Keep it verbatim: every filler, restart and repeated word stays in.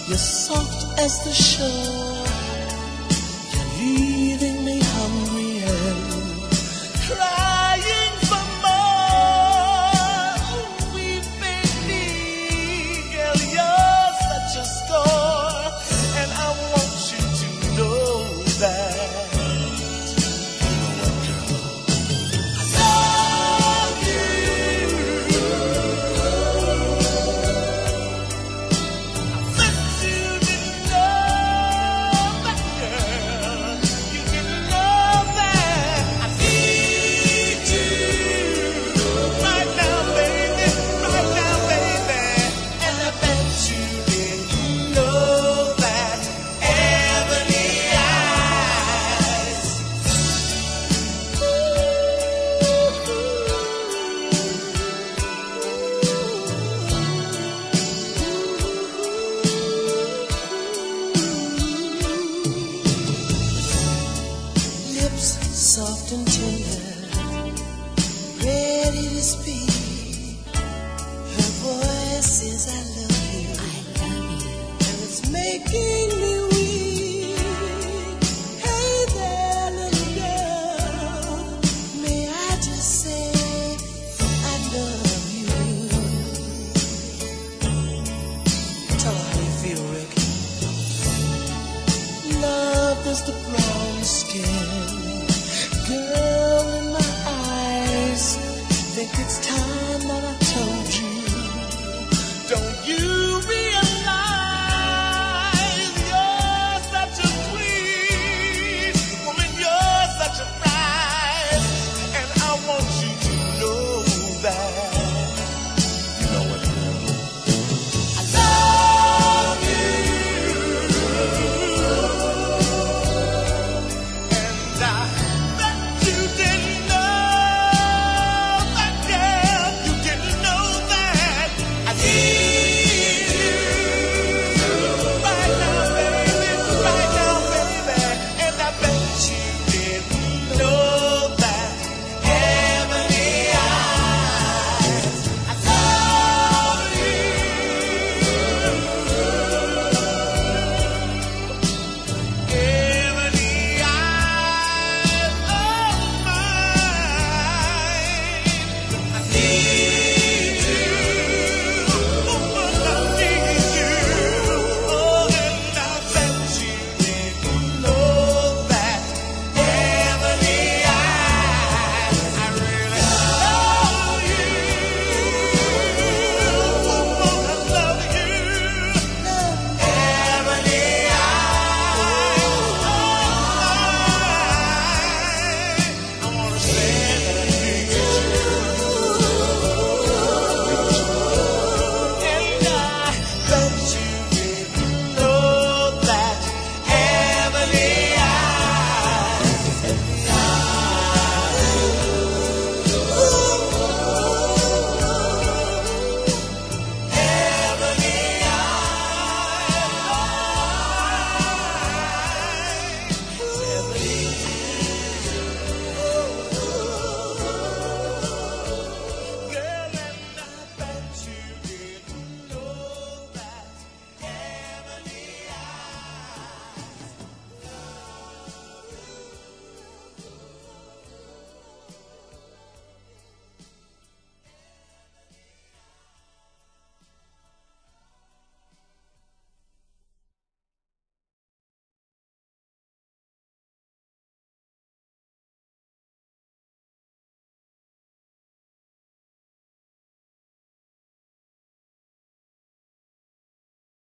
You're soft as the shore. You're leaving me hungry and crying for more. Oh, we baby, girl, you're such a score, and I want you to know that. Soft and tender, ready to speak. Her voice is I love you, I love you, and it's making me weak. Hey there, little girl, may I just say I love you? Tell her how you feel, Rick. Love is the brown skin. Girl, in my eyes, think it's time.